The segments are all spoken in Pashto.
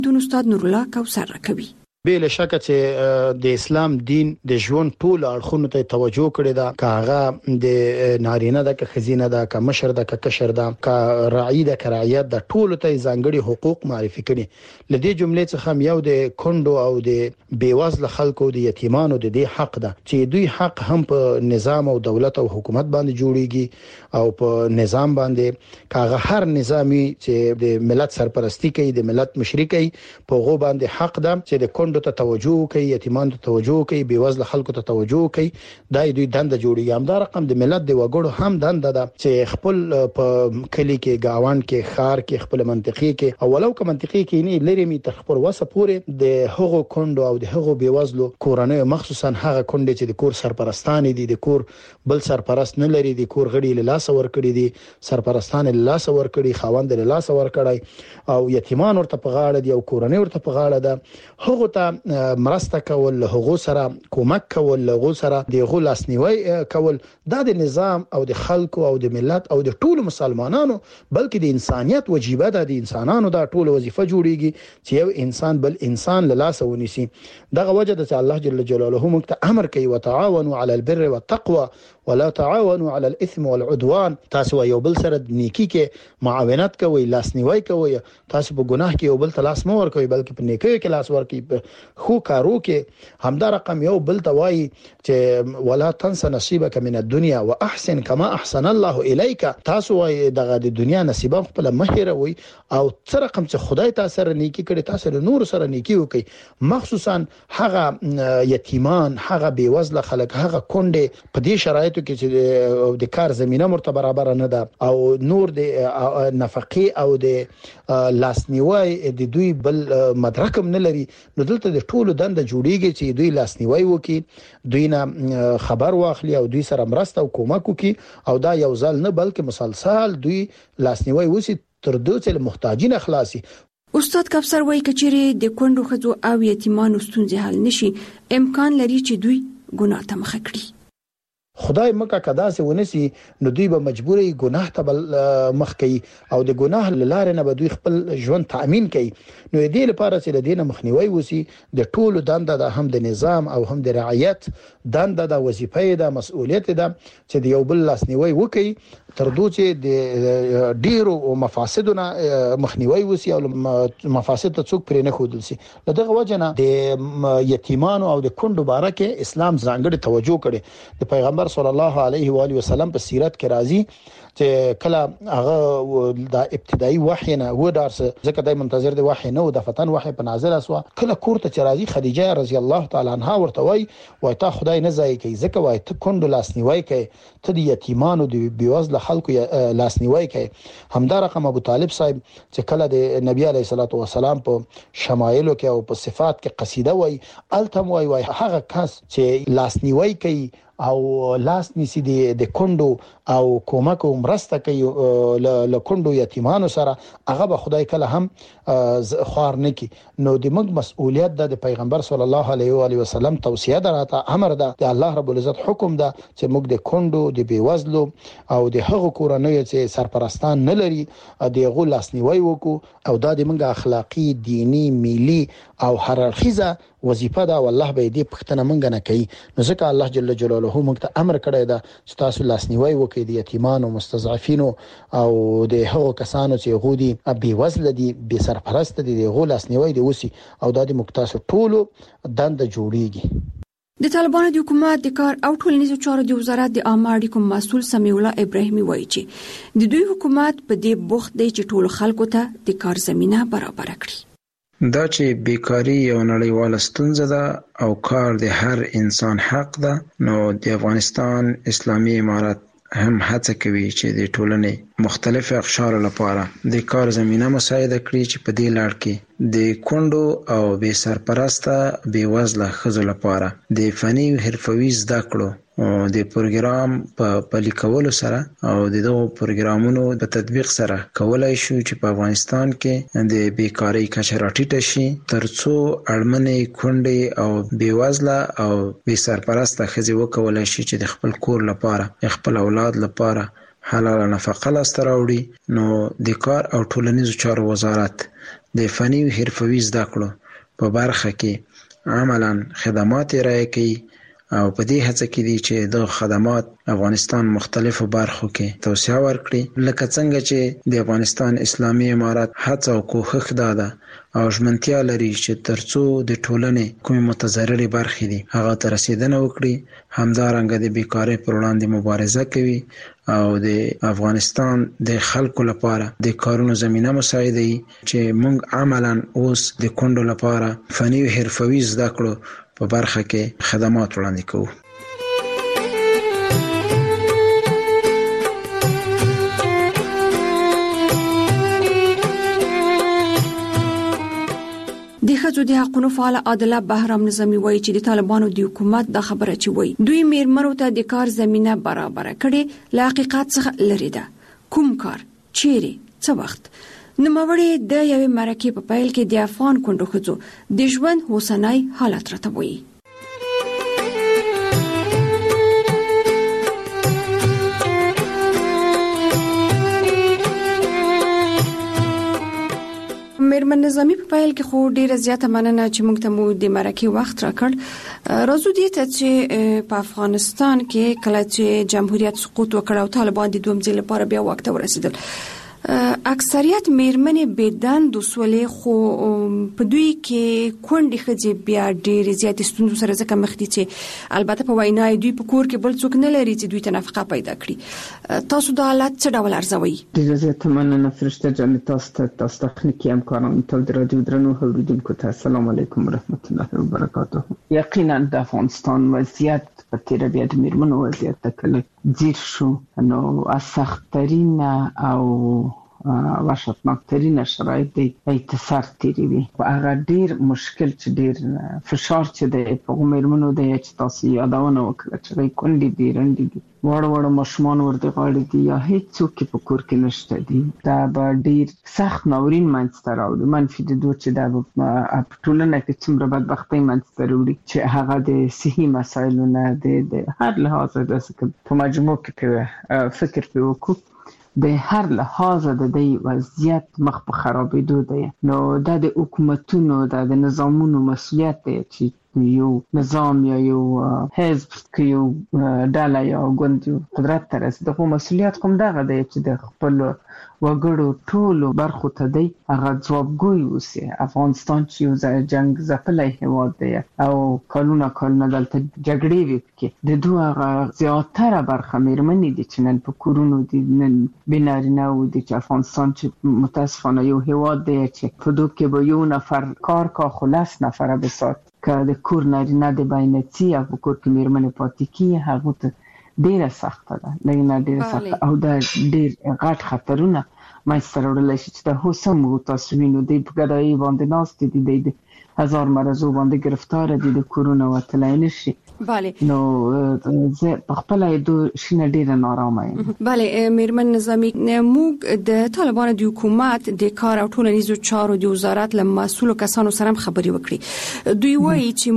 د استاد نور الله کوثر راکوي. بل شک چې د اسلام دین د ژوند ټول اړخونو ته توجه کړی دا، کاغه د نارینه د خزینه د کمشر د کشر د ک راعي د کرایت د ټول ته ځانګړي حقوق معرفي کړي. لدې جملې څخه یو د کندو او د بیوزله خلکو د یتیمانو د دې حق ده چې دوی حق هم په نظام او دولت او حکومت باندې جوړیږي او په نظام باندې کاغه هر نظامی چې د ملت سرپرستی کوي د ملت مشري کوي په غو باندې حق ده چې د ته توجه کوي، یتیمان ته توجه کوي، بیوزله خلکو ته توجه کوي. دا دوی دنده جوړیږي. هم دا رقم د ملت د وګړو هم دنده ده چې خپل په کلی کې گاوان کې خار کې خپل منطقي کې او ولو که منطقي کې نه لري می تخبر وسه پورې د هغو کندو او د هغو بیوزلو کورنۍ مخصوصا هغه کندې چې د کور سرپرستان دي، د کور بل سرپرست نه لري، د کور غړي له لاس ور کړی دي، سرپرستان له لاس ور کړی، خاوند له لاس ور کړی او یتیمان ورته په غاړه دي او کورنۍ ورته په غاړه ده. هغه مرسته کول، هغه سره کومک کول، هغه سره د غو لاسنیوي کول دا د نظام او د خلکو او د ملت او د ټولو مسلمانانو بلکې د انسانيت وجیبه ده. د انسانانو دا ټول وظیفه جوړیږي چې یو انسان بل انسان له لاس ونیسي. دغه وجه ده چې الله جل جلاله موږ ته امر کوي وتعاونوا على البر والتقوى ولا تعاونوا على الاثم والعدوان. تاسو یو بل سره نیکی کې معاونت کوئ، لاسنیوي کوئ، تاسو په ګناه کې یو بل ته لاس مو ورکوئ بلکې په نیکی کې لاس ورکوئ، خو کارو کې همدا رقم یو بل ته وایي چې ولا تنس نصيبك من الدنيا واحسن كما احسن الله اليك. تاسو وایي دغه د دنیا نصیب خپل مهیروي او تر رقم چې خدای تاسو سره نیکی کړي تاسو له نور سره نیکی وکي، مخصوصا هغه یتیمان، هغه بیوزله خلک، هغه کونډه په دې شرایطو کې چې د کار زمينه مرتبه برابر نه ده او نور د نفقه او د لاسنیوي د دوی بل مدرکم نه لري. نو دلته د ټولو دنده جوړیږي چې دوی لاسنیوي وکي، دوی نه خبر واخلي او دوی سره مرسته او کومک وکي او دا یو ځل نه بلکې مسلسل دوی لاسنیوي وسی تر دوی چې محتاجین خلاصي. استاد کوثر وایي کچېره د کندو خزو او یتیمانو ستونزې حل نشي، امکان لري چې دوی ګناه ته مخ کړي. خدای مکه کدا سه ونسی نو دوی به مجبوري ګناه ته مخ کوي او د ګناه لاره نه به دوی خپل ژوند تأمین کوي. نو دې لپاره چې د دینه مخنیوي وسی د ټولو دنده د هم د نظام او هم د رعایت دنده د وظیفه د مسؤلیت ده چې د یو بل لاسنیوي وکي تر دوی چې د ډیرو مفاسدونه مخنیوي وسی او مفاسد ته څوک پرې نه خودل سي. دغه وجنه د یتیمانو او د کندو بارکه اسلام ځانګړي توجه کړي. د پیغمبر صلی الله علیه و آله وسلم په سیرت کې راځي چې کله هغه د ابتدایي وحی نه و درس ځکه دای منتظر دی وحی نه و د فتن وحی په نازل اسوا کله کور ته راځي خدیجه رضی الله تعالی عنها ورته وای تا خدای نه ځای کوي ځکه وای ته کندو لاسنیوي کوي، ته د یتیمانو د بیوزله خلکو لاسنیوي کوي. همدا رقم ابو طالب صاحب چې کله د نبی علیه الصلاۃ والسلام په شمایلو کې او په صفات کې قصیده وای التم وای هغه کس چې لاسنیوي کوي او لاس نیسی د کندو او کومک او مرسته کوي له کندو یتیمانو سره، هغه به خدای کله هم خوار نه کی. نو د موږ مسؤلیت د پیغمبر صلی الله علیه و آله وسلم توصیه ده، امر ده، د الله رب العزت حکم ده چې موږ د کندو د بیوزلو او د هغو کورنۍ چې سرپرستان نه لري د غو لاسنیوي وکړو او دا د موږ اخلاقی، دینی، ملي او هررخیزه وظیفه ده. والله به دې پښتنه مونږ نه کوي. نو ځکه الله جل جلاله موږ ته امر کړی ده چې تاسو لاسنیوي وکړئ د یتیمانو، مستضعفینو او د هغو کسانو چې غودي بي وزله دي، بي سرپرست دي، د غو لاسنیوي دي وسی او د دې مقتص ټولو دنده جوړیږي. د طالبانو د حکومت د کار او ټولنیزو چارو د وزارت د عامه اړیکو مسؤل سمیع الله ابراهیمي وایي چې د دوی حکومت په دې بوخت دی چې ټول خلکو ته د کار زمينه برابر کړي. دا چې بیکاری یو نړیواله ستونزه ده او کار د هر انسان حق ده، نو د افغانستان اسلامي امارت هم هڅه کوي چې د ټولنې مختلف اقشار لپاره د کار زمينه مساعده کړي چې په دې لړ کې د کندو او بې سرپرسته بې وزله ښځو لپاره د فني حرفوي زده کړو د پروګرام په پلي کولو سره او دغه پروګرامونو په تطبیق سره کولای شو چې په افغانستان کې د بیکاری کچه راټیټه شي ترڅو اړمنې کندې او بې وزله او بې سرپرسته ښځې وکولای شي چې د خپل کور لپاره، خپل اولاد لپاره حلاله نفقه لاسته راوړي. نو د کار او ټولنیزو چارو وزارت د فني او حرفوي زده کړو په برخه کې عملاً خدمات ارائه کوي او په دې هڅه کې دي چې د خدمات افغانستان مختلفو برخو کې توسعه ورکړي، لکه څنګه چې د افغانستان اسلامي امارت هڅه او کوښښ ده او ژمنتیا لري چې ترڅو د ټولنې کومې متضررې برخې دي هغه ته رسیدنه وکړي، همدارنګه د بیکارۍ پر وړاندې مبارزه کوي او د افغانستان د خلکو لپاره د کارونو زمینه مساعده چې موږ عملاً اوس د کونډو لپاره فني او حرفوي زده کړو په برخه کې خدمات وړاندې کوو. د ښځو د حقوقو فعال عادله بهرام نظامی وایي چې د طالبانو د حکومت د خبره چې وایي دوی میرمنو ته د کار زمينه برابر کړي له حقیقت څخه لري ده. کوم کار چیرې څه وخت نوموړی د یوې مرکې په پیل کې د افغان کونډو ښځو د ژوند اوسنی حالت راته وایي. میرمن نظامی په پیل کې خو ډیره زیاته مننه چې موږ ته مو د مرکې وخت راکړ. راځو دې ته چې په افغانستان کې کله چې جمهوریت سقوط وکړ او طالبان د دوم ځل لپاره بیا واک ته ورسېدل، اکثریت میرمنې بيدند وسولې، خو په دوی کې کونډې ښځې بیا ډېرې زیاتې ستونزو سره ځکه مخ دي چې البته په وینا دوی په کور کې بل څوک نه لري چې دوی ته نفقه پیدا کړي. تاسو دا حالت څه ډول ارزوئ؟ ډېره زیاته مننه فرشته جان، تاسو تخنیکي همکارانو ته د رادیو درنو اوریدونکو ته السلام علیکم ورحمت الله وبرکاته. یقینا د افغانستان وضعیت په تیر بیا د میرمنو وضعیت ته کله ځیر شو، نو سخت‌ترین او وحشتناکترین شرایط دی اتصال تیری وي. هغه ډیر مشکل چې ډیر فشار چې دی په میرمنو دی چې تاسو یادونه وکړه چې کونډې دي، رنډې دي، وړ ماشومان ورته غاړي دي یا هیڅ څوک په کور کې نشته دي، دا به ډیر سخت ناورین منځته راوړي. منفي د دوه چې دا په ټولنه کې څومره بدبختۍ منځته راوړي چې هغه د صحي مسایلو نه د هر لحاظ د په مجموع کې فکر په وکړو د هر لحاظ د دې وضعیت مخ په خرابېدو دی. نو دا د حکومتونو د نظامونو مسؤلیت دی چې یو نظام یا یو حزب کې یو ډله یا ګوند قدرت ته رسي، دغه مسؤلیت کوم دغه دی چې د خپل وګړو ټولو برخو ته دی هغه ځوابګوی اوسي. افغانستان چې یو جنگ ځپلی هېواد دی او کلونه دلته جګړې وي، پکې د دوه هغه زیاتره برخه میرمنې دي چې نن په کورونو دي، نن بېنارینه و دي چې افغانستان چې متاسفانه یو هېواد دی چې په دوی کې به یو نفر کار کا خو 10 نفره بسات که د کور نارینه د باینڅي او په کور کې میرمنې پاتې کیږي، هغه ته ډیره سخته ده، لږ نه ډیره سخته او دا ډیر غټ خطرونه منځته راوړلی شي چې د هوسم تاسو وینو دی په ګدایي باندې ناست دي، د هزار مرضو باندې گرفتار دي، د کورونه وتلی نشي. بله نو زه په خپل دو شینه ډیره نارامه یم. بله میرمن نظامی، موږ د طالبانو د حکومت د کار او ټولنیزو چارو د وزارت له مسؤلو کسانو سره خبرې وکړي. دوی وایي چې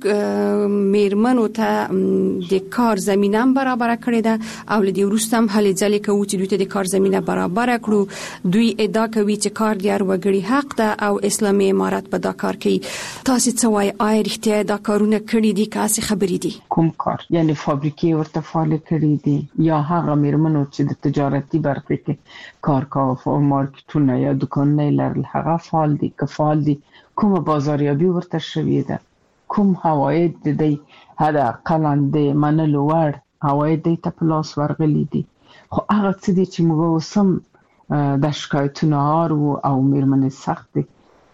موږ میرمنو ته د کار زمينه برابر کړې ده او لدی وروسته هم هلې ځلې کوي چې دوی ته د کار زمينه برابر کړو. دوی ادعا کوي چې کار د هر وګړي حق ده او اسلامي امارت په دا کار کوي. تاسو څه وایي؟ آیا رښتیا دا کارونه کړي دي که څه خبرې دي؟ کوم کار؟ یعنی فابریکې ورته فعال کړي دي یا هغه میرمنو چې د تجارتي برخه کې کار کوي، مارکیټونه یا دکانونه لرل، هغه فعال دي که فعال دي؟ کوم بازاریابي ورته شوې ده؟ کوم حواید د دې هدا قلاند منلو ور حواید د ته پلاس ورغلي دي؟ خو هغه څه دي چې موږ وسم د شکایتونو او میرمنې سخت دي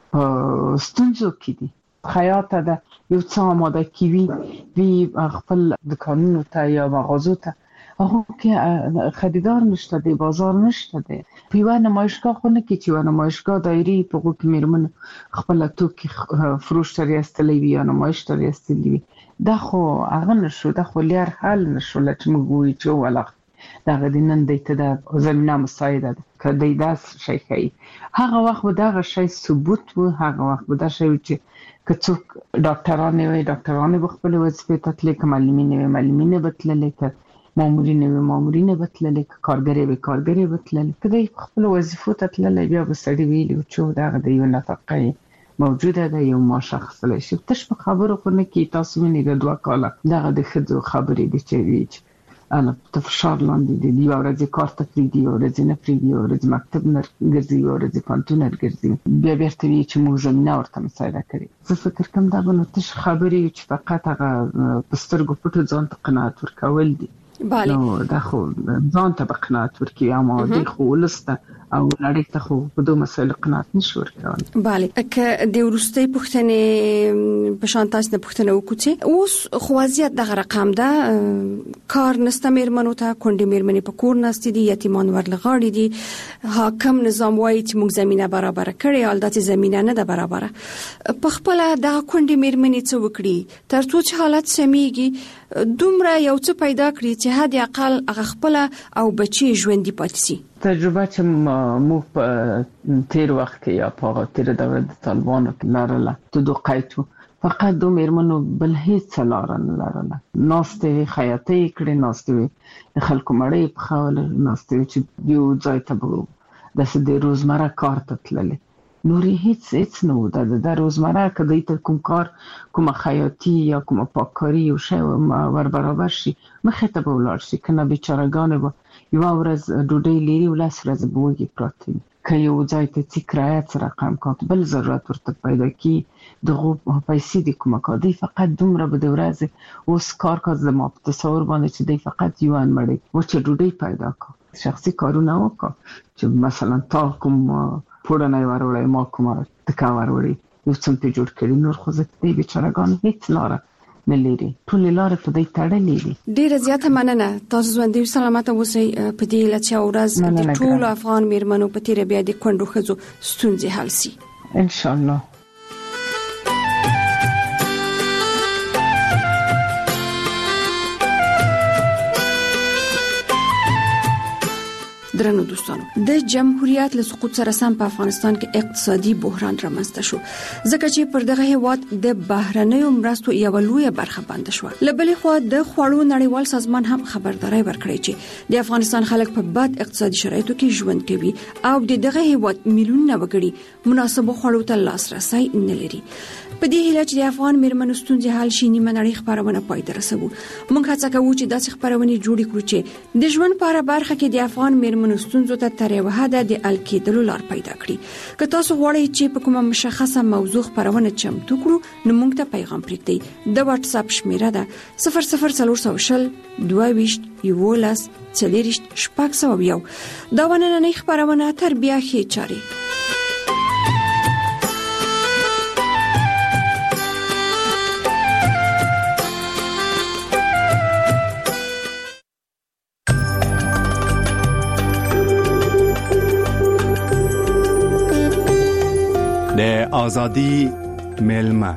ستونزو کې دي. خیاطه ده یو څه آماده کیوي وی خپل دکانونو ته یا مغازو ته، هغه کې خریدار نشته دی، بازار نشته دی. په یوه نمایشګاه خو نه کې چې یوه نمایشګاه دایري په هغو کې میرمن خپله توکي فروش ته ریستلی وي یا نمایش ته ریستلی وي، دا خو هغه نشو، دا خو لیر حل نشو. چې موږ وایو چې ولغ دغه د نن دی ته د زمینه مساعده ده که دی داسې شی ښیي، هغه وخت به دغه شی ثبوت و، هغه وخت به دا شی و چې که څوک ډاکټرانې وي ډاکټرانې به خپلې وظیفې ته تللی، که معلمینې وي معلمینې به تللی، که مامورین بتلل کارګری بتلل کله خپل وظیفو ته تلل بیا به سړی ویلو چې دا د یو نفقه موجوده ده یو ماشه خپل شي تش په خبرو خو نه کی تاسو مې د 2 کاله دغه د خځو خبرې دي چې ویچ انا په فشار لاندې دي یو ورځ کار ته پری دی یو ورځ نه پری دی یو ورځ مکتب نه ګرځي یو ورځ پانتون ګرځي بیا بیرته وی چې موږ زمينه ورته مساعده کړي زه فکر کوم دا به نو تش خبرې چې فقط هغه پسترګو پټو ځان ته قناعت ورکول دي بله نو دا خو ځان ته قناعت ورکي اما دی خو لسته او لړۍ ته خو په دوه مسایلو قناعت نشو ورکول بله که د ورستۍ پوښتنې په شان تاسو نه پوښتنه وکړي اوس خو وضعیت دغه رقم ده کار نسته میرمنو ته کونډې میرمنې په کور ناست دي یتیمان ورلغاړي دي حاکم نظام وايي چې موږ زمينه برابر کړې البته زمينه نه ده برابر په خپل دغه کونډې میرمنې څه وکړي ترڅو چې حالت سميږي دومره یو څه پیدا کړی چې حد اقل هغه خپل او بچي ژوندۍ پاتې شي تجربه چې موږ په تیر وخت کې یا په تیر دوره د طالبانو کې لرله د دوه قایتو فقط دو میرمنو بل هیڅ لار نه لرله ناشته خیاطي کړي ناشته خلکو مړې په خاله ناشته چې یو ځای ته د روزمره کار ته تللې نوري هیڅ نه د روزمره کدی ته کوم کار کوم خیاطي یا کوم پاککاری او شی ور برابر شي مخه ته بولار شي کنه بیچارهګان به یو ورځ ډوډۍ لري ولس ورځ بوږي پروتین که یو ځای ته چې کرایه رقم کاټ بل ضرورت ورته پیدا کی دغه پیسې د کومه کا دی فقط دومره به د ورځ اوس کار کاز د ما په تصور باندې چې دی فقط یو ان مړی و چې ډوډۍ پیدا کا شخصي کارونه وکړه چې مثلا تا کوم پوره نه ورولای ما کومه تکا ورولای یو څه په جوړ کړی نور خو زه دی بیچارهګان هیڅ لاره مليري ټول لاره په دې تړلې دي ډیره زیاته مننه تاسو ژوندۍ سلامت اوسئ په دې لچا ورځ د ټول افغان میرمنو په تیر بیا د کندو خزو ستونزې حل شي ان شاء الله درنو دوستانو د جمهوریت له سقوط سره سم په افغانستان کې اقتصادي بحران رامنځته شو ځکه چې پر دغه هیواد د بهرنیو مرستو یو لوی برخه بند شو لبلې خو د خوړو نړیوال سازمان هم خبرداري ورکړی چې د افغانستان خلک په بد اقتصادي شرایطو کې ژوند کوي او دغه هیواد میلیونونه وګړي مناسب خوړو ته لاسرسي نه لري په دې هیله چې د افغان میرمنو ستونزې حل شي نیمه نړۍ خبرونه پای ته رسوو موږ هڅه کوو چې داسې خبرونه جوړ کړو چې د ژوند په اړه برخه کې د افغان میرمنو ستونزو ته تر یو حده د حل کېدلو لار پیدا کړي که تاسو غواړئ چې په کومه مشخصه موضوع خبرونه چمتو کړو نو موږ ته پیغام پرېږدئ د واتس اپ شمیره ده 00400 22 11 40 شپږ دا ونننۍ خبرونه تر بیا ښې چاري د ازادي میلمه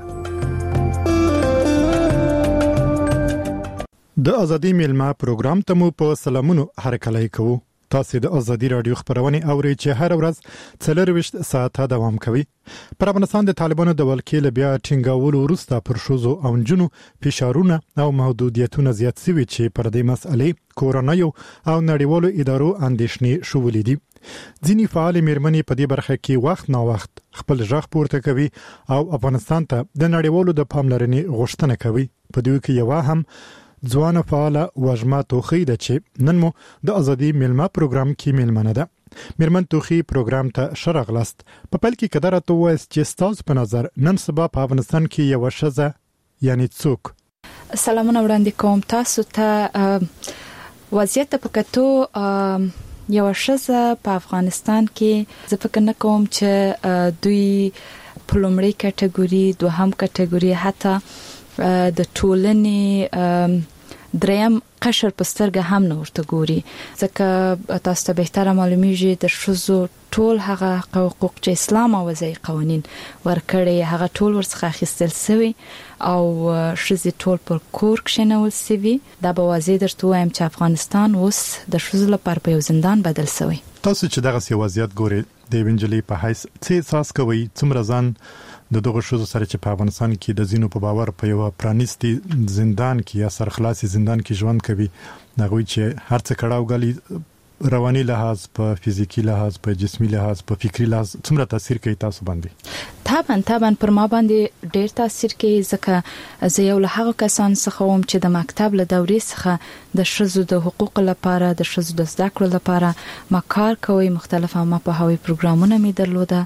د ازادي میلمه پروګرام ته مو په سلامونو هرکلی کوو تاسو د ازادي رادیو خبرونه اورئ چې هر ورځ 24 ساعته دوام کوي پر افغانستان د طالبانو د ولکې بیا ټینګاول وروسته پر شوزو او جنو فشارونه او محدودیتونه زیات شوي چې پر دې مسئلې کورونا او نړیوالو ادارو اندېښنې شولې دي ځینې فعال میرمنې په دې برخه کې وخت نا وخت خپل ژغ پورته کوي او افغانستان ته د نړیوالو د پاملرنې غوښتنه کوي په دوی کې یو هم ځوان فعال وژما توخی د چې نن مو د ازادي میلمه پروګرام کې میلمنه ده میرمن توخی پروګرام ته شرغلست په پل کې قدرت توس چې ستاسو په نظر نن سبا په افغانستان کې یو شزه یعنی څوک سلامونه وړاندې کوم تاسو ته وضعیت په کتو یو شزه په افغانستان کې زه فکر نه کوم چې دوی په لومړی کټګوري دوهم کټګوري حتی د ټولنې دریم قشر په سترګه هم نه ورته ګوري ځکه تاسو ته بهتره معلومیږي د شزو ټول هغه حقوق چې اسلام او وضعي قوانين ورکړي هغه ټول ورڅخه اخیستل شوی او شزي ټول پر کور کښنول شوی دا به واضح درته وایم چې افغانستان اوس د شزو لپاره په یو زندان بدل شوی تاسو چې دغه وضعیت ګوري د وینجلی په حیث څه احساس کوي څومره ځان د دغه شوزو سره چې په افغانستان کې د زینو په باور په یو پرانیستي زندان کې یا سرخلاصي زندان کې ژوند کوي نغوي چې هر څه کړهو غلي رواني لحاظ په فزیکی لحاظ په جسمي لحاظ په فکری لحاظ څومره تاثیر کوي تاسو باندې؟ طبعا پر ما باندې ډېر تاثیر کوي ځکه زه یو له هغه کسان څخه وم چې د مکتب له دورې څخه د شذو د حقوق لپاره د شذو د زده کړو لپاره ما کار کوي مختلف ما په هوی پروګرامونه می درلوده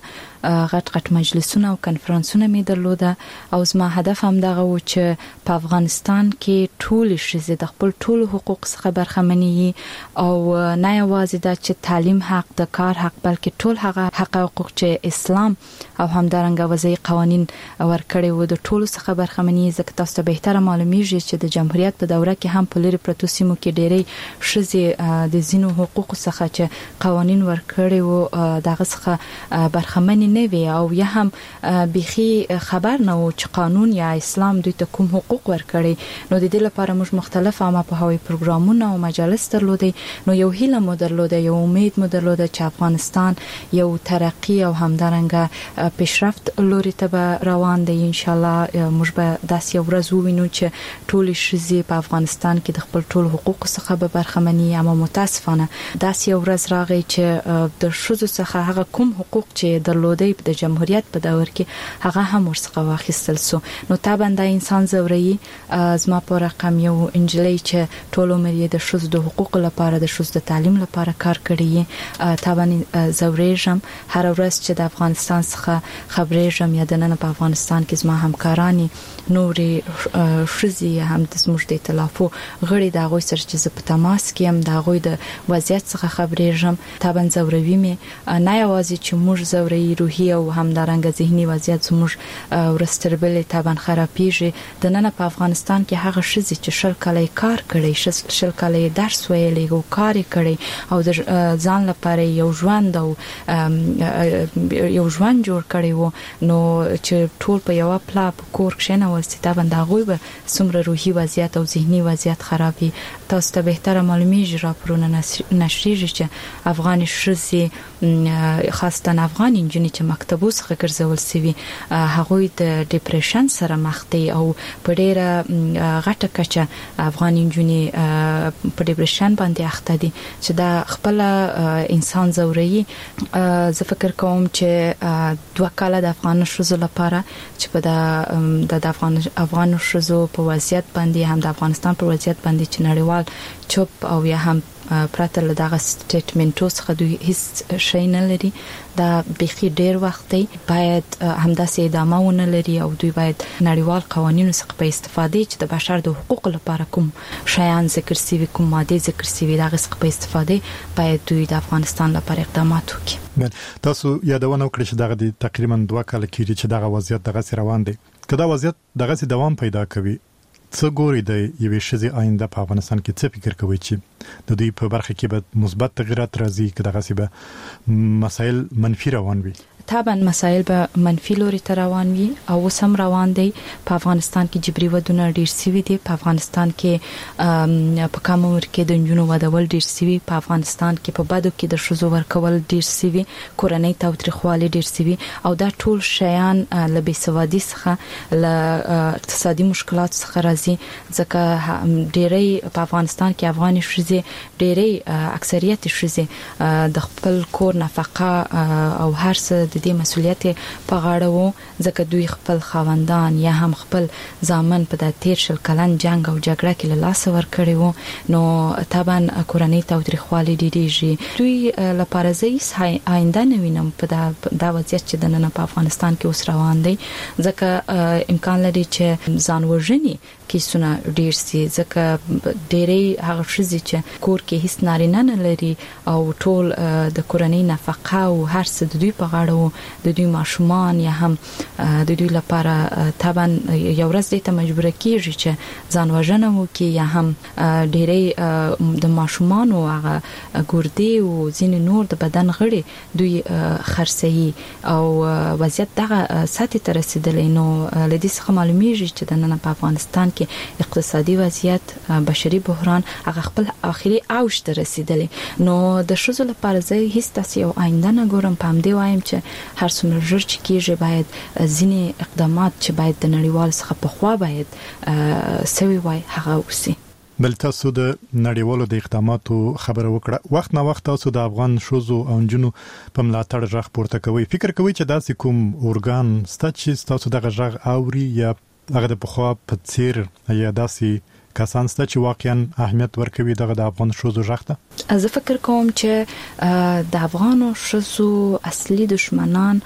غټ مجلسونه او کنفرانسونه می درلوده او زما هدف هم دغه و چې په افغانستان کې ټول شذې د خپل ټول حقوق څخه برخمنې او نه یوازې د چې تعلیم حق د کار حق بلکې ټول هغه حقوق چې اسلام او همدارنګه وضعي قوانين ورکړي وو د ټول څخه برخمنې ځکه تاسو ته بهتره معلومیږي چې د جمهوریت په دوره کې هم په لری پروتو سیمو کې ډېرې شذې د زینو حقوق څخه چې قوانين ورکړي وو دغه څخه برخمنې نه وي او یا هم بيخي خبر نه و چې قانون یا اسلام دوی ته کوم حقوق ورکړي نو د دې لپاره موږ مختلف عامه په هوی پروګرامونه او مجالس درلودي نو یو هیله مو درلوده یو امید مو درلوده چې افغانستان یو ترقی او همدارنګه پیشرفت لوري ته روان دی ان شاء الله موږ به داسې یو ورځ ووینو چې ټول شذې په افغانستان کې د خپل ټول حقوق څخه به برخمني اما متاسفانه داسې یو ورځ راغی چې د شذو څخه هغه کوم حقوق چې درلوده د جمهوریت په دور کې هغه هم ورڅخه واخیستل سو نو طبعا د انسان زوري زما په رقم یو انجلۍ چې ټول عمر یې د شذو د حقوق لپاره د شذو د تعلیم لپاره کار کړی طبعا زوريجم هر ورځ چې د افغانستان څخه خبرېجم یا د نن په افغانستان کې زما همکارانی نورې شذې هم د زموږ د ائتلاف غړي د غوي سره چې په تماس کې هم د غوي د وضعیت څخه خبرېجم طبعا زوروي مې نه یوازې چې موږ زوري روحي او همدارنګه ذهني وضعیت زموږ ورستربلې طبعا خرابېږي د نن په افغانستان کې هغه شذې چې شل کال کار کړي شل کال درس ویلي او کار کړي او د ځان لپاره یو ژوند او یو ژوند جوړ کړي وو نو چې ټول په یو پلا په کور کې نه وستي طبعا دا غوي به څومره روحي وضعیت او ذهني وضعیت خرابي تاسو ته بهتره معلومیږي راپورونه نشریږي چې افغان شذې خاصه افغان انجنې چې مکتبو څخه ګرځول سوي هغوی د ډیپریشن سره مخ دي او په ډیره غټه کچه افغان انجنې په ډیپریشن باندې اخته دي چې دا خپل انسان زوري زه فکر کوم چې 2 کال د افغان شذو لپاره چې په د افغان شذو په وضعیت باندې هم د افغانستان په وضعیت باندې چې نړیوال چوپ او یا هم پرته له دغه سټیټمنټو څخه دوی هیڅ شي نه لري دا بيخي ډیر وخت دی باید همداسې ادامه ونه لري او دوی باید نړیوال قوانینو څخه په استفاده چې د بشر د حقوق لپاره کوم شیان ذکر سوي کوم ماده ذکر سوي دغه څخه په استفاده باید دوی د افغانستان لپاره اقدامات وکړي تاسو یادونه وکړئ چې دغه تقریبا 2 کال کېږي چې دغه وضعیت دغه روان دی کله وضعیت دغه دوام پیدا کوي څه ګوري د یوې شذې آینده په افغانستان کې څه فکر کوي چې د دوی په برخه کې به مثبت تغیرات راځي که دغه سی به مسایل منفي روان وي طبعا مسایل به منفي لوري ته روان وي او سم روان دي په افغانستان کې جبري ودونه ډیر سوي دي په افغانستان کې په کوم عمر کې د جنونو ودول ډیر سوي په افغانستان کې په بدو کې د شذو ورکول ډیر سوي کورنۍ تاوتریخوالي ډیر سوي او دا ټول شیان له بېسوادي څخه له اقتصادي مشکلات څخه راځي ځکه ډېری په افغانستان کې افغاني شذې ډېری اکثریت شذې د خپل کور نفقه او هر څه د دې مسولیت په غاړه وو ځکه دوی خپل خاوندان یا هم خپل ځامن په د 13 کلن جنگ او جګړه کې له لاس ور کړی وو نو طبعا کورنۍ تاوتریخوالي ډېریږي دوی لپاره زه آینده نه وینم په دا وضعیت چې د نن په افغانستان کې اوس روان دی ځکه امکان لري چې ځان وژني کیسونه ډیر سي ځکه ډېری هغه شذې چې کور کې هیڅ نارینه نه لري او ټول د کورنۍ نفقه او هر څه د دوی په غاړه د دوی ماشومان یا هم د دوی لپاره طبعا یو ورځ دې ته مجبور کیږي چې ځان وژنه وکړي یا هم ډېری د ماشومان او هغه ګردې او ځین نور د بدن غړي دوی خرڅي او وضعیت دغه ساتي تر رسیدلې نو لدې څخه معلومیږي چې د نن په افغانستان کې کې اقتصادي وضعیت بشري بحران هغه خپل اخري اوج ته رسیدلی نو د شذ لپاره زه هیڅ تاسو یو آینده نه ګورم پام دی وایم چې هر څومره ژر چې کېږي باید ځینې اقدامات چې باید د نړیوال څخه په خوا باید سوي وای هغه وسی. بل تاسو د نړیوالو د اقداماتو خبره وکړه وخت نه وخت تاسو د افغان شوزو او جنو په ملاتړ ژغ پورته کوي فکر کوي چې داسې کوم اورګان ستاسو تاسو دغه ژغ اوري یا هغه د پخوا په څیر یا داسې کسان ست چې واقعا اهمیت ورکوي دغه د افغان شوزو ژغ ته زه فکر کوم چې د افغان شوزو اصلي دشمنان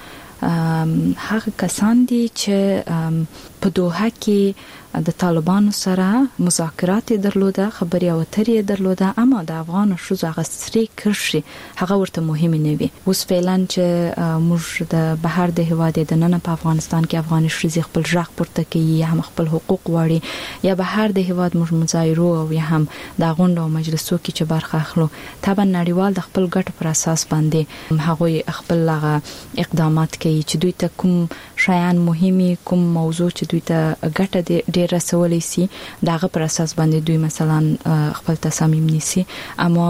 هغه کسان دي چې په دوحه کې د طالبانو سره مذاکرات درلوده خبري او اترې درلوده اما د افغان شوزو غسري کرشي هغه ورته مهم نه وي اوس فعلن چې موږ د بهر د هواد د نن په افغانستان کې افغان شوزي خپل ژغ پورته کوي یا هم خپل حقوق وړي یا بهر د هواد موږ مظاهرو او یا هم د غونډو او مجلسو کې چې برخه اخلو طبعا نړیوال د خپل ګټ پر اساس باندې هغه خپل اقدامات کوي چې دوی ته کوم شایان مهمي کوم موضوع چې دوی ته ګټه ډیر رسولي سي دغه پر اساس باندې دوی مثلا خپل تصامیم نیسي اما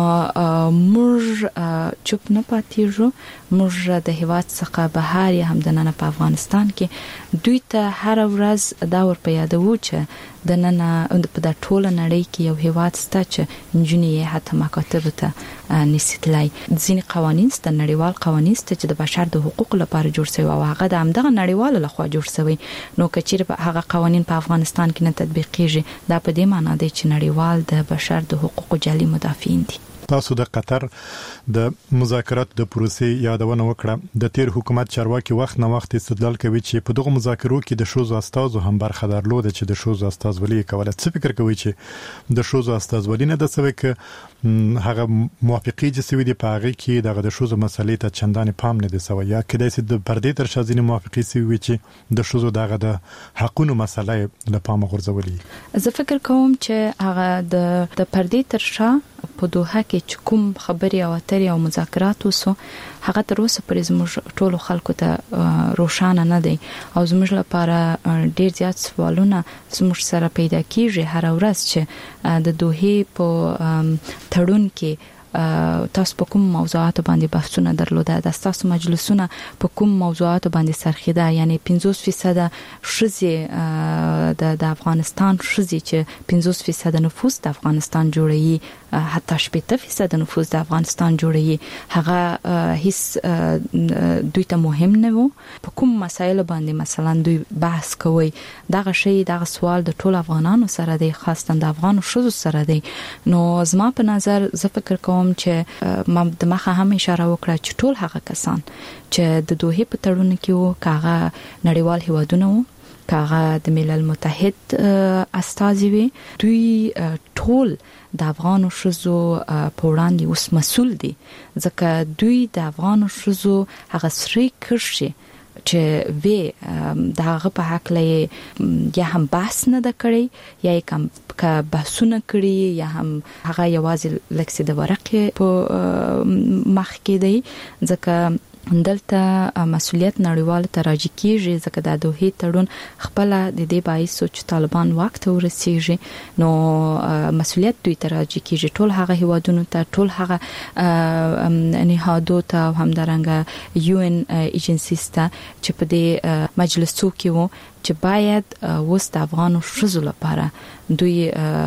موږ چوپ نه پاتېږو موږ د هواد څخه بهر یا هم د نن په افغانستان کې دوی ته هر ورځ دا ور په یادو چې د نن په د ټوله نړۍ کې یو هواد ستا چې انجنیری حتی مکاتب ته نسیتلای ځینې قوانین ست نړیوال قوانین ست چې د بشر د حقوقو لپاره جوړ شوی او هغه د همدغه نړیوال لخوا جوړ شوی نو کچیر هغه قوانین په افغانستان کې نه تطبیق کیږي دا په دې معنی دی چې نړیوال د بشر د حقوقو جعلي مدافعین دي. تاسو د قطر د مذاکرات د پروسې یادونه وکړه د تیر حکومت چارواکي وخت نه وخت استدلال کوي چې په دغه مذاکرو کې د شوزو استازو هم برخه درلوده چې د شوزو استازولي کوله څه فکر کوي چې د شوزو استازولي نه د سوي ک هغه موافقي چې سوي دی په هغه کې دغه د شوزو مسلې ته چندانې پام نه دی سوي یا کله چې د پردې تر شازینې موافقي سوي چې د شوزو دغه د حقونو مسلې له پام غورځولي زه فکر کوم چې هغه د پردې تر شا په دوحه کې کوم خبري او اترې او مذاکرات وسو هغه تر اوسه پرې زموږ ټولو خلکو ته روښانه نه دی او زموږ لپاره ډیر زیات سوالونه زموږ سره پیدا کیږي هر ورځ چې د دوحه په تړون کې تاسو په کوم موضوعات باندې بحثونه درلوده د تاسو مجلسونه په کوم موضوعات باندې سرخیده یعنی 50% شزي د افغانستان شزي چې 50% نفوس د افغانستان جوړي حتی 70% نفوس د افغانستان جوړي هغه هیڅ دوی ته مهم نه وو په کوم مسایل باندې مثلا دوی بحث کوي دغه شی دغه سوال د ټول افغانانو سره دی خاصه د افغانو شذو سره دی نو زما په نظر زه فکر کوم چې ما د مخه هم اشاره وکړه چې ټول هغه کسان چې د دوحه په تړون کې وو کاغه نړیوال هیوادونه وو کاغه د ملل متحد استازي وي دوی ټول د افغان شذو په وړاندې اوس مسؤل دي ځکه دوی د افغان شذو هغه سری کرشي چې وی دغه په حق لې یا هم بحث نه د کړی یا کوم کا بحثونه کړی یا هم هغه یوازې لکه د ورقې په مخ کې دی ځکه دلته مسؤلیت نړیوال ته راځي کیږي ځکه د دوحه تړون خپل د دې باعث چې طالبان وخت ورسیږي نو مسؤلیت دوی ته راځي کیږي ټول هغه هیوادونو ته ټول هغه نهادو ته هم درنګ یو ان ایجنسیز ته چې په دې مجلسو کې وو چې باید وست افغانو شذو لپاره دوی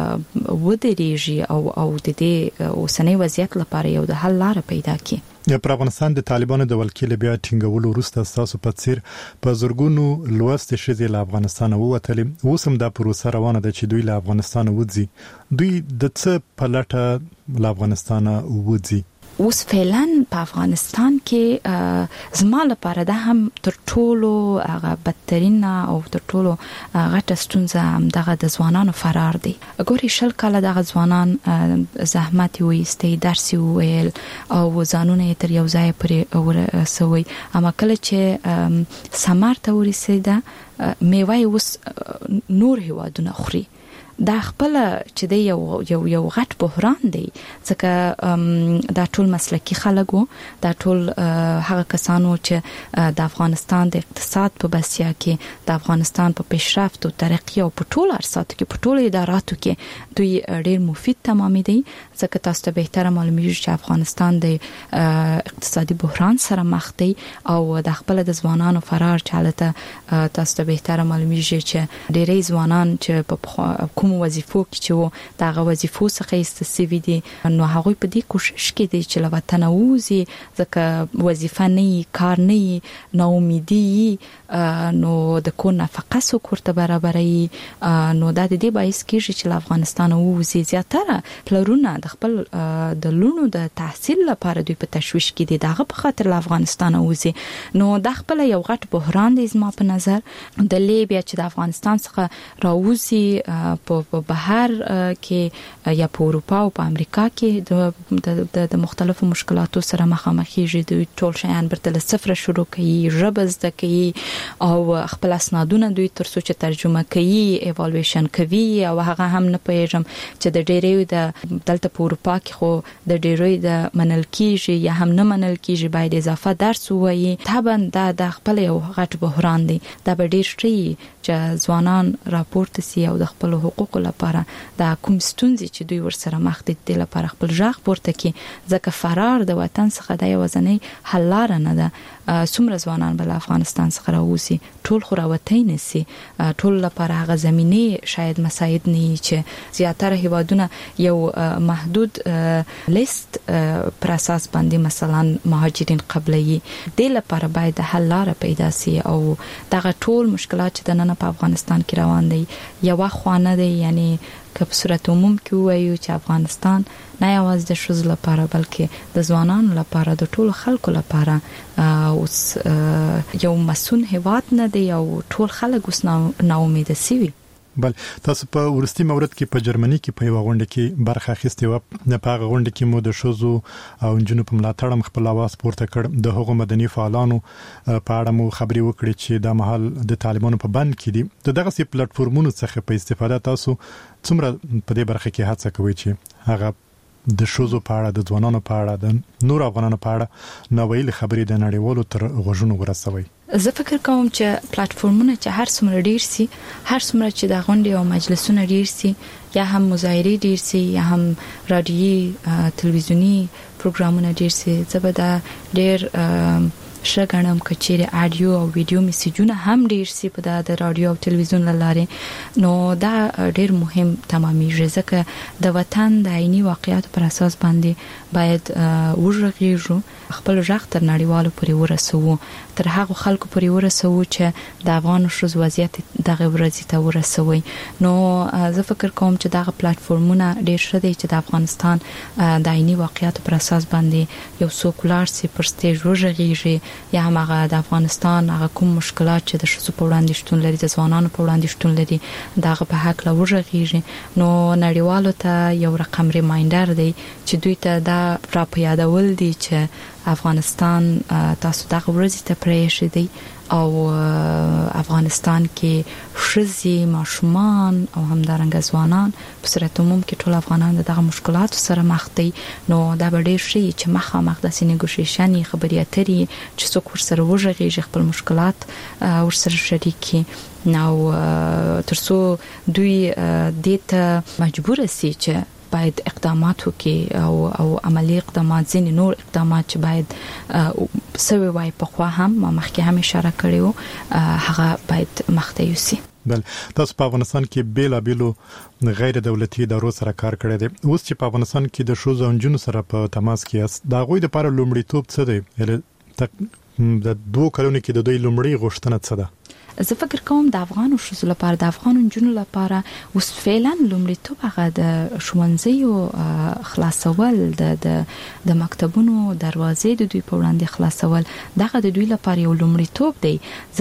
ودرېږي او د دې اوسنۍ وضعیت لپاره یو د حل لار پیدا کړي. په افغانستان د طالبانو د ولکیل بیا ټینګولو وروسته تاسو په څیر په زورګونو لوست شذې له افغانستان ووتلې اوسم دا پروسه روانه ده چې دوی له افغانستان وځي دوی د څه په لټه له افغانستان وځي اوس فعلا په افغانستان کې زما لپاره دا هم تر ټولو هغه بدترین او تر ټولو غټه ستونزه هم دغه د ځوانانو فرار دی ګوري شل کاله دغه ځوانان زحمت وایستي درس ویل او ځانونه تر یو ځای پرې ورسوي اما کله چې سمار ته ورسېده میوه اوس نور هیوادونه خوري دا خپل چې دی یو غټ بحران دی ځکه دا ټول مسلکی خلکو دا ټول هغه کسانو چې د افغانستان د اقتصاد په بسیا کې د افغانستان په پیشرفت او ترقی او په ټول ارساتو کې په ټول اداراتو کې دوی ډیر مفید تمامي دي ځکه تاسو ته بهتره معلومیږي چې افغانستان د اقتصادي بحران سره مخ دی او د خپل د ځوانانو فرار چالته تاسو ته بهتره معلومیږي چې ډیرې ځوانان چې په کوم وظیفو کې چې دغه وظیفو څخه استفادې دي نو هغه په دې کوشش کې دي چې لوطن ووزي ځکه وظیفه نه کار نه نو امیدي نو د کو نفقه سو کوړه برابرۍ نو د دې باعث کېږي چې افغانستان ووزي زیاتره پلرونه د خپل د لونو د تحصیل لپاره دوی په تشويش کې دي دغه په خاطر افغانستان ووزي نو د خپل یو غټ بحران دی زما په نظر د لیبیا چې د افغانستان څخه راوځي په بهر کې یا په اروپا او په امریکا کې د مختلفو مشکلاتو سره مخامخېږي دوی ټول شیان برتل صفر شروع کوي ربز د کوي او خپل اسنادونه دوی ترڅو چې ترجمه کوي ایوالویشن کوي او هغه هم نه پېژم چې د ډېرې د دلته په اروپا کې خو د ډېرې د منل کیږي یا هم نه منل کیږي باید اضافه درس وایي طبعا د خپل یو غټ بحران دی دا به ډېر شي چې ځوانان راپورته سي او د خپل حقوقو لپاره د کوم ستونزې چې دوی ورسره مخ دي د لپاره خپل ژغ پورته کړي ځکه فرار د وطن څخه د وزنۍ حل لار نه ده څومره ځوانان بل افغانستان څخه راوځي ټول خو راوتی نسی ټول لپاره هغه زمينه شاید مساعد نه چې زیاتره هیوادونه یو محدود لیست پر اساس باندې مثلا مهاجرین قبلي د لپاره باید حل لار پیدا سي او دغه ټول مشکلات چې د نن په افغانستان کې روان دي یو خوانه دي یعنی که په صورت عموم کې وایو چې افغانستان نه یوازې د شوز لپاره بلکې د ځوانانو لپاره د ټولو خلکو لپاره اوس یو مسون هیواد نه دی او ټول خلک اوس نا امید سي بل تاسو په ورستي مورد کې په جرمني کې په یو غونډه کې برخه اخیستې و نه په غونډه کې مو د شوزو او جنونو په ملاتړ خپل आवाज پورته کړ د هغو مدني فعالانو په اړه مو خبري وکړي چې د محل د طالبانو په بند کې دي دغه سي پلیټ فارمونو څخه په استفاده تاسو څومره په دې برخه کې هڅه کوي چې هغه د شوزو په اړه د ځوانانو په اړه د نور افغانانو په اړه نو ویل خبرې د نړیوالو تر غوښنو ورسوي زه فکر کوم چې پلیټ فارمونه چې هر څومره ډیر سي هر څومره چې د غونډې او مجلسونه ډیر سي یا هم مظاهرې ډیر سي یا هم رادیوي تلویزیونی پروګرامونه ډیر سي زبدا ډیر شګنم کچېره اډیو او ویډیو میسجونه هم ډیر سي په د رادیو او تلویزیون لاره نو دا ډیر مهم تمامي ځکه د وطن د عیني واقعیت پر اساس باندې باید ورغېږو خپل ژغ تر نړیوالو پورې ورسوو تر هغه خلکو پورې ورسوو چې د افغان شوز وضعیت دغه ورځې ته ورسوي نو زه فکر کوم چې دغه پلیټ فارمونه ډیر ښه دي چې د افغانستان د عیني واقعیت پر اساس باندې یو سوکولار سي پر سټیج ورغېږي یا هغه د افغانستان هغه کوم مشکلات چې د شوزو په وړاندې شتون لري د ځوانانو په وړاندې شتون لري دغه په حق لا ورغېږي نو نړیوالو ته یو رقم ریمایندر دی چې دوی ته دا را په یادول دي چې افغانستان تاسو دغه ورځې ته پرېښی دی او افغانستان کې شزي ماشومان او همدارنګه ځوانان په صورت عموم کې ټول افغانان دغه مشکلاتو سره مخ دي نو دا به ډېر شي چې مخامخ د سینګوشیشن خبرې اترې چې څوک ورسره وژغېږي خپل مشکلات ورسره شریکي نو ترڅو دوی دې ته مجبور سي چې باید اقدامات وکړي او عملی اقدامات ځینې نور اقدامات چې باید سوي وای په خوا هم ما مخکې هم اشاره کړیو هغه باید مخته یوسي بل تاسو په افغانستان کې بیلابیلو غیر دولتي ادارو سره کار کړی دی اوس چې په افغانستان کې د شوزو انجونو سره په تماس کې است دا غوي د لپاره لومړیتوب څه دی د 2 کلونو کې د دوی لومړی غوښتنه څه ده زه فکر کوم د افغانو شوزو لپاره د افغانو جنونو لپاره اوس فعلا لومړیتوب هغه د ښوونځیو خلاصول د مکتبونو دروازې د دوی په وړاندې خلاصول دغه د دوی لپاره یو لومړیتوب دی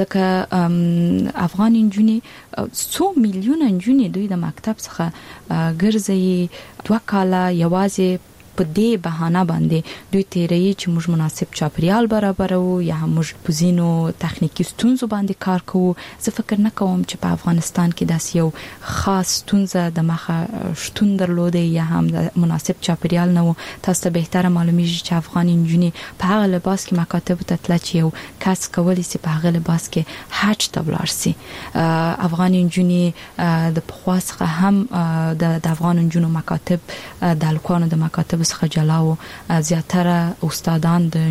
ځکه افغان جنونې 100 میلیونه جنونې دوی د مکتب څخه ګرځي 2 کاله یوازې په دې بهانه باندې دوی تیری چې موږ مناسب چاپریال برابرو یا موږ پوزینو تخنیکی ستونزو باندې کار کوو. زه فکر نه کوم چې په افغانستان کې داسې یو خاص ستونزه د مخه شتون درلوده یا هم د مناسب چاپریال نه و. تاسو ته بهتره معلومیږي چې افغان انجونی په هغه لباس کې مکاتب ته تل چې یو کس کولی سي په هغه لباس کې حج ته ولاړ سي. افغان انجونی د پخواسخه هم د افغان انجونو مکاتب د الکوانو د مکاتب څخه جلاو. زیاتره استادان د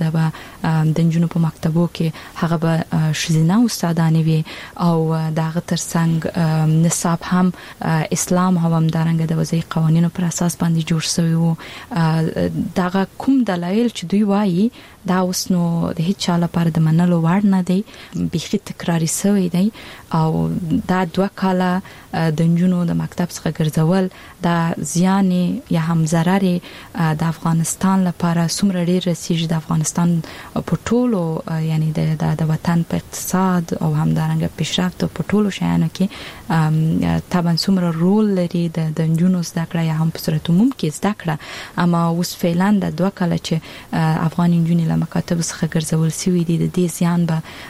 انجونو په مکتبو کې هغه به شزینه استادان وي او دغه ترڅنګ نصاب هم اسلام هم دارنګ د وضعي قوانینو پر اساس باندې جوړ شوی وو. دغه کوم دلایل چې دوی وایي دا اوس نو د هیڅ چا لپاره د منلو وړ نه دی، بيخي تکراری شوی دی او دا 2 کاله د انجونو د مکتب څخه ګرځول دا زیان یا هم ضرر د افغانستان لپاره څومره ډیر رسیږي د افغانستان په ټولو یعنی د وطن په اقتصاد او هم دارنګ پیشرفت په ټولو شیانو کې طبعا څومره رول لري د انجونو زده کړه یا هم په صورت عموم کې زده کړه. اما اوس فعلا د 2 کاله چې افغان انجونې له مکاتب څخه ګرځول شوی دي د دې زیان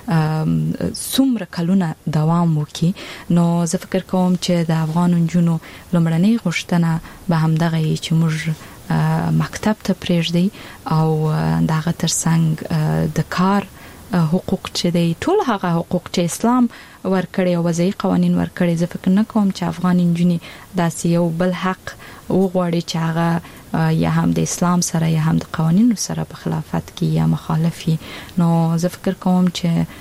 به څومره کلونه دوام وکړي. نو زه فکر کوم چې د افغان انجونو لمړنۍ غوښتنه به هم دغه چې موږ مکتب ته پرېږدي او دغه ترڅنګ د کار حقوق چې دی ټول هغه حقوق چې اسلام ورکړي او وضعي قوانين ورکړي. زه فکر نه کوم چې افغان انجونې داسې یو بل حق وغواړي چې هغه یا هم د اسلام سره یا هم د قوانینو سره په خلافت کې یا مخالفي. نو زه فکر کوم چې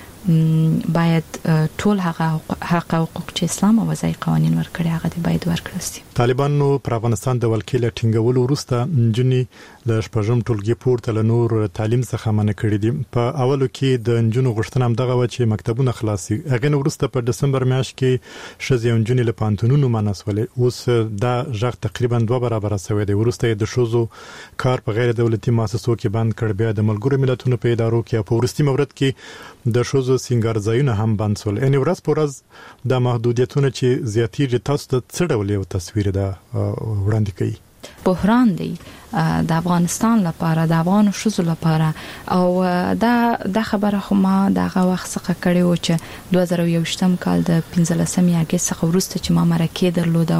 باید ټول هغه حقوق چې اسلام او وضعي قوانين ورکړي هغه دی باید ورکړل شي. طالبانو پر افغانستان د ولکې له ټینګولو وروسته انجونې له شپږم ټولګي پورته له نور تعلیم څخه منع کړي دي. په اولو کې د انجونو غوښتنه هم دغه و چې مکتبونه خلاصي. هغه نو وروسته په دسمبر میاشت کې شزي انجونې له پانتونونو مناسولې. اوس دا ژغ تقریبا 2 برابر شوی دی. ورسته د شوزو کار په غیر دولتي مؤسسو کې بند کړ. بیا د ملګرو ملتونو په ادارو کې په ورستي مورد کې د شوزو سنگار ځایونه هم بند شول. ان ورځ پر ورځ د محدودیتونو چې زیاتېږي تاسو ته څه ډول یو تصویر ده وړاندې کوي؟ بحران دی د افغانستان لپاره د افغان شوزو لپاره او دا خبره خو ما دغه وخت څخه کړې و چې 2021م کال د 15 اگست څخه وروسته چې ما مرکه درلوده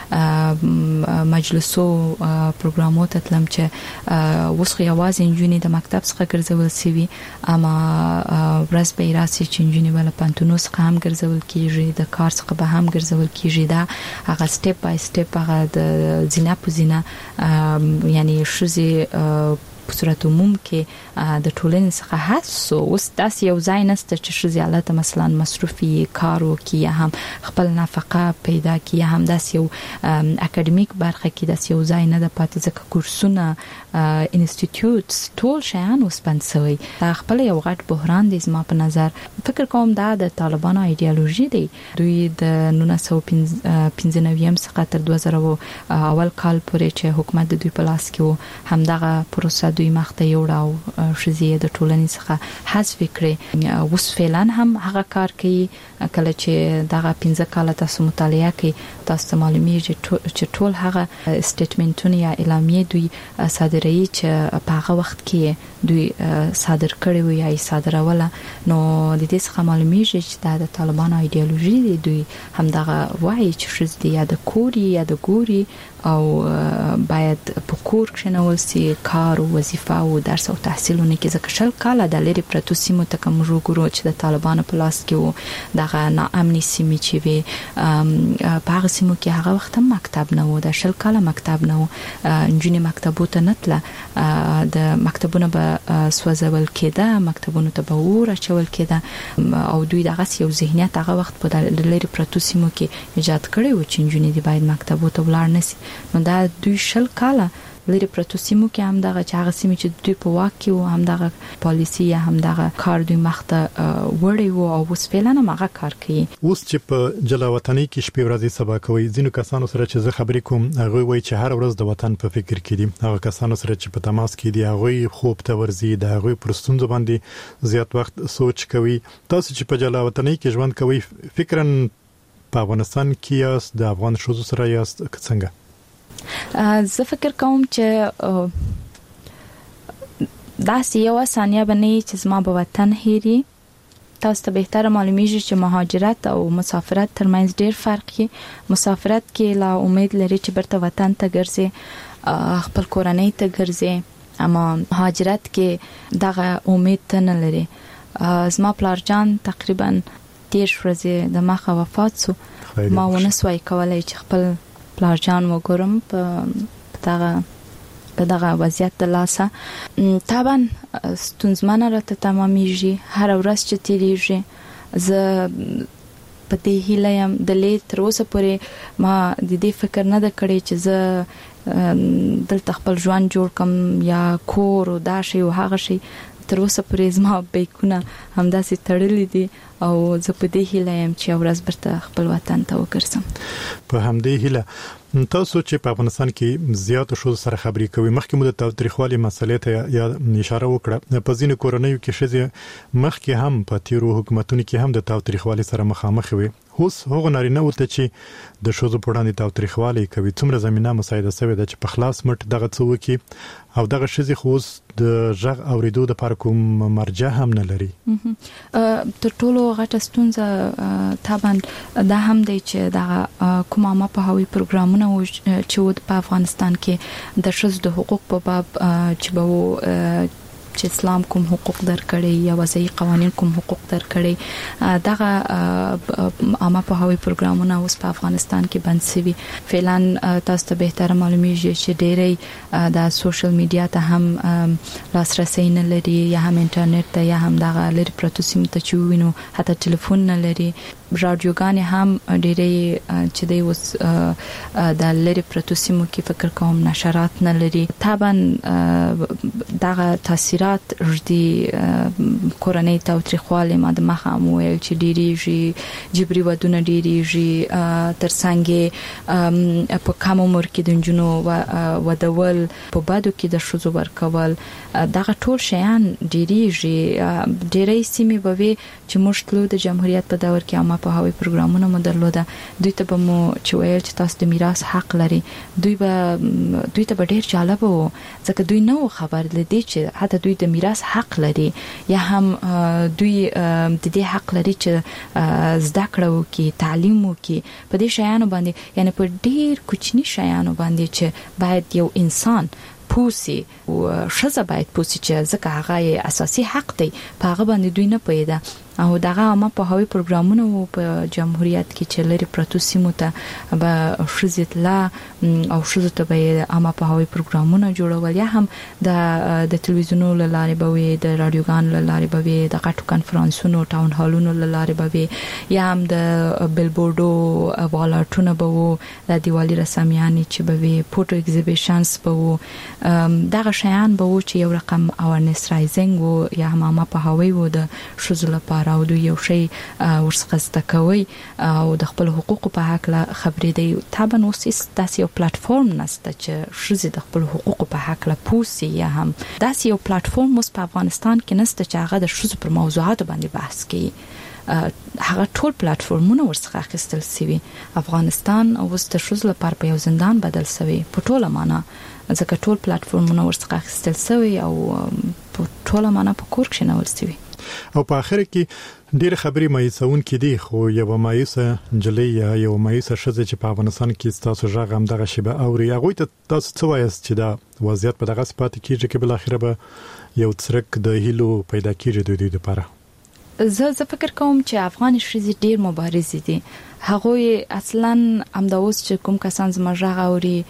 او مجلسو پروګرامو ته تلم چې وسخه یوازې انجونې د مکتب څخه ګرځول سوي. اما ورځ به راسي چې انجونې ول پانتونو څخه هم ګرځول کیږي، د کار څخه به هم ګرځول کیږي. دا هغه سټپ بای سټپ هغه د زینا پوزینا یعنی شوزي په صورت عموم کې د ټولنې څخه حسو اوس داسې یو ځای نشته چې شوزي حالت مثلا مصرفي کارو کې یا هم خپل نفقه پیدا کې یا هم داسې یو اکیډمیک برخه کې داسې یو ځای نه د پاتې ځکه کورسونه انسټیټیوټس ټول شیان وسپنسوي. دا خپل یو غټ بحران دی زما په نظر. فکر کوم دا د طالبانو ایدئولوژي دی. دوی د 1995 څخه تر 2000 اول کال پورې چې حکومت د دوی په لاس کې و همدغه پروسه دوی مخته یوړاو شزیه د ټولنې څخه حذف کړي. اوس فعلا هم هغه کار کوي. کله چې دغه 15 کال تاسو مطالعه کوي تاسو معلومیږي چې ټول هغه سټیټمنټونه یا اعلامیه دوی صادروي چې په هغه وخت کې دوی صادر کړي وي یا صادروله. نو د دې څخه معلومیږي چې د طالبانو ایدئولوژي دی. دوی هم دغه وایي چې شزدي یا د کوري یا د ګوري او باید په کور کې نو سي کار او وظیفه او درس او تحصیلونه کې ځکه شل کاله د لری پرتو سیمو ته کوم ګورو چې د طالبانو په لاس کې وو دغه ناامني سیمې چې وي په هغه سیمو کې هغه وخت مکتب نه وو. د شل کاله مکتب نه وو. انجونې مکتبو ته نتله د مکتبونو به سوځول کېده، مکتبونو ته به ور اچول کېده او دوی دغه یو ذهنیت هغه وخت په لری پرتو سیمو کې ایجاد کړی و چې انجونې دی باید مکتبو ته ولاړ نشي. نو دا دوی شل کاله لري پرتو سیمو کې هم دغه چاغه سیمه چې دوی په واک کې و هم دغه پالیسی یا هم دغه کار دوی مخته وړي وو او اوس فعلا هغه کار کوي. اوس چې په جلا وطني کې شپې ورځې سبا کوي ځینو کسانو سره چې زه خبرې کوم هغه وایي چې هر ورځ د وطن په فکر کې دي. هغه کسانو سره چې په تماس کې دي هغه خوب ته ورزي د هغه پرستونځ باندې زیات وخت سوچ کوي. تاسو چې په جلا وطني کې ژوند کوي فکرن په افغانستان کې یاست د افغان شوزو سره یاست څنګه؟ زه فکر کوم چې دا یو ثانیه باندې چې زما په وطن هېري. تاسو ته بهتر معلومیږي چې مهاجرت او مسافرت ترمنځ ډېر فرق دی. مسافرت کې لا امید لري چې برته وطن ته ګرځي، خپل کورنۍ ته ګرځي، اما مهاجرت کې دغه امید نه لري. زما پلار جان تقریبا 10 ورځې د مخه وفات شو. ما ونه سوای کولای چې خپل پلار جان وګورم په دغه وضعیت د لاسه. طبعا ستونزمنه راته تمامېږي، هر ورځ چې تیریږي. زه په دې هیله یم د لې تر اوسه پورې ما د دې فکر نه د کړی چې زه دلته خپل ژوند جوړ کم یا کور او دا شی او هغه شی. تر اوسه پورې زما بیکونه همداسې تړلې دي او زه په دې هیله یم چې ورځ برته خپل وطن ته وګرځم. په همدې هیله تاسو چې په افغانستان کې زیات شو سره خبرې کوي، مخکې مو د تاریخوالي مسلې ته یا اشاره وکړه. په ځینو کورنیو کې شذ مخکې هم په تیرو حکومتونو کې هم د تاریخوالي سره مخامخ وي. اوس هغه نارینه وته چې د شوزو په وړاندې تاریخوالي کوي، څومره زمينه مساعده شوی د چې په خلاص مټ دغه څه وکي او دغه شذ خوس د ژغ اوریدو د پر کوم مرجع هم نه لري. تر ټولو غټه ستونزه طبعا دا هم دی چې دغه کومه ما په هوی پروګرامونه چې په افغانستان کې د شذ د حقوق په باب چې به چې اسلام کوم حقوق درکړي یا وضعي قوانين کوم حقوق درکړي، دغه عامه په هوی پروګرامونه اوس په افغانستان کې بند شوي. فعلا تاسو ته بهتر معلومیږي چې ډېری د سوشل میډیا ته هم لاسرسي نه لري، یا هم انټرنیټ ته، یا هم دغه لري پروتو سیم ته چې وینو، حتی ټلیفون نه لري. رادیوګانې هم ډېری چې د اوس د لري پروتو سیمو کې فکر کوم نشرات نه لري. طبعا دغه تاثیرات ردی کورنۍ تاریخوالي ما د مخه مو چې ډېریږي، جبري ودونه ډېریږي، ترڅنګ په کم عمر کې د جنونو ودول، په بادو کې د شذو ورکول، دغه ټول شیان ډېریږي. ډېرې سیمې به چې موږ تلو د جمهوریت په دور کې عامه په هوی پروګرامونه مو درلوده، دوی ته به مو چې ویل چې تاسو د میراث حق لري. دوی ته به ډېر جالب وو ځکه دوی نو خبر لدی چې حتی دوی د میراث حق لري، یا هم دوی د دې حق لري چې زده کړه وکړي، تعلیم وکړي. په دې شیانو باندې یعنی په ډېر کوچني شیانو باندې چې باید یو انسان پوسی او شزه باید پوسی چې ځکه هغه اساسي حق دی، په هغه باندې دوی نه پوهیده. او دغه عامه په هوی پروګرامونه په جمهوریت کې چې لري پروتو سیمو ته به شذت لا او شذت ته به عامه په هوی پروګرامونه جوړول، یا هم د تلویزیونونو لاره به وي، د رادیوګانو لاره به وي، د غټو کانفرنسونو ټاون هالونو لاره به وي، یا هم د بیلبورډو والارټونو به وو، د دیوالي رسامیانې چې به وي، فوټو ایگزیبیشنز به وو. دغه شیان به وو چې یو رقم اوورنس رایزینګ وو، یا هم عامه په هوی وو د شذ لپاره او دوی یو شی ورڅخه زده کوي او د خپل حقوقو په حق له خبرې دی. طبعا اوس داسې یو پلیټفارم نشته چې ښځې د خپل حقوقو په حق له پوسی، یا هم داسې یو پلیټفارم اوس په افغانستان کې نشته چې هغه د ښځو پر موضوعاتو باندې بحث کوي. هغه ټول پلیټفارمونه ورڅخه اخیستل شوي. افغانستان اوس د ښځو لپاره په یو زندان بدل شوی په ټوله معنا، ځکه ټول پلیټفارمونه ورڅخه اخیستل شوی او په ټوله معنا په کور کې نول شوی. او په اخر کې ډېر خبرې مایوسون کې دي، خو یو مایوسه جلې یا یو مایوسه شذ چې په افغانستان کې تاسو ژغ هم دغه شی به اوري. هغه ته تاسو څه وایست چې دا وضعیت په دغه صفات کېږي چې بل اخر به یو څرک د هیلو پیدا کېږي د دې لپاره؟ زه فکر کوم چې افغان شذ ډېر مبارز دي. هغه اصلا امداوس چې کوم کسان زما ژغ اوري،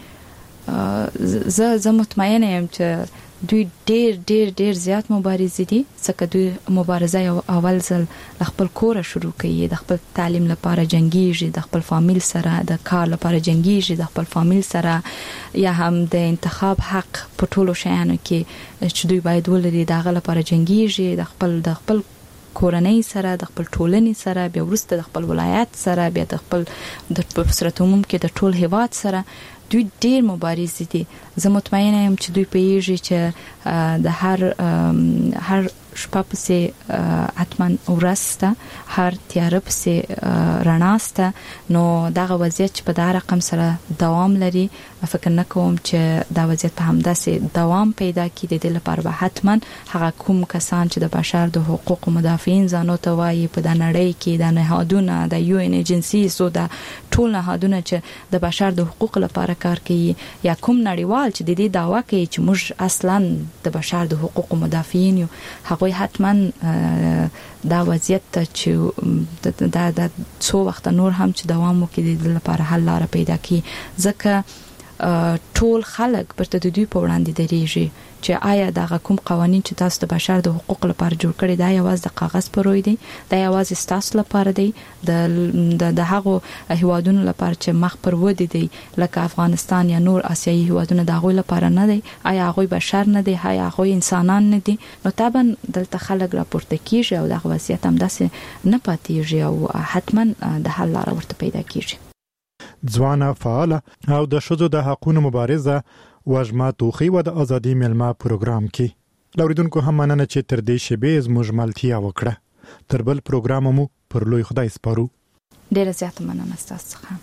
زه مطمئنه یم چې دوی ډېر ډېر ډېر زیات مبارز دي، ځکه دوی مبارزه یو اول ځل خپل کور شروع کوي، د خپل تعلیم لپاره جنگیږي، د خپل فامیل سره د کار لپاره جنگیږي، د خپل فامیل سره، یا هم د انتخاب حق په ټولو شیانو کې چې دوی باید ولري دغه لپاره جنگیږي، د خپل کورنۍ سره، د خپل ټولنې سره، بیا وروسته د خپل ولایت سره، بیا د خپل د صورت عموم کې د ټول هیواد سره. دوی ډېر مبارز دي. زه مطمئنه یم چې دوی پیږي چې د هر شپه پسې اتمن ورسته هر تیار پسې رڼاسته نو دغه وضعیت چې په دا رقم سره دوام لري فکر نه کوم چې دا وضعیت په همداسې دوام پیدا کړي د لپاره به حتمن هغه کوم کسان چې د بشر د حقوق مدافعین ځانو ته وایي په د نړۍ کې د نهادونه د یو ان ایجنسیز او د ټول نهادونه چې د بشر د حقوق لپاره کار کوي یا کوم نړیوال چې د دې دعوا کوي چې موږ اصلا د بشر د حقوق مدافعین یو هغه حتمن دا وضعیت چې دا څو وخت نور هم چې دوام وکړي د لپاره حل لاره پیدا کړي ځکه ټول خلک پرته د دوی په وړاندې درېږي چې آیا دا کوم قوانين چې تاسو د بشر د حقوق لپاره جوړ کړی دا یوازې د کاغذ پروي دي دا یوازې تاسو لپاره دی د هغه هیوادونو لپاره چې مخ پر ودی دي لکه افغانستان یا نور آسیایي هیوادونه دا غوي لپاره نه دي آیا هغه بشر نه دي آیا هغه انسانان نه دي نو طبعا دلته خلک راپورته کیږي او د وضعیت هم داسې نه پاتېږي او حتمن د حل لاره ورته پیدا کیږي ځوانه فعال او د شذو د حقوقو مبارزه وجمه توخی و د ازادي ملما پروګرام کې لوریدونکو هم مننه چې تر دې شبې زموږ ملتیا وکړه تر بل پروګرام مو پر لوی خدای سپارو ډیره زیاته مننه تاسو څخه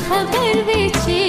خبر وی چې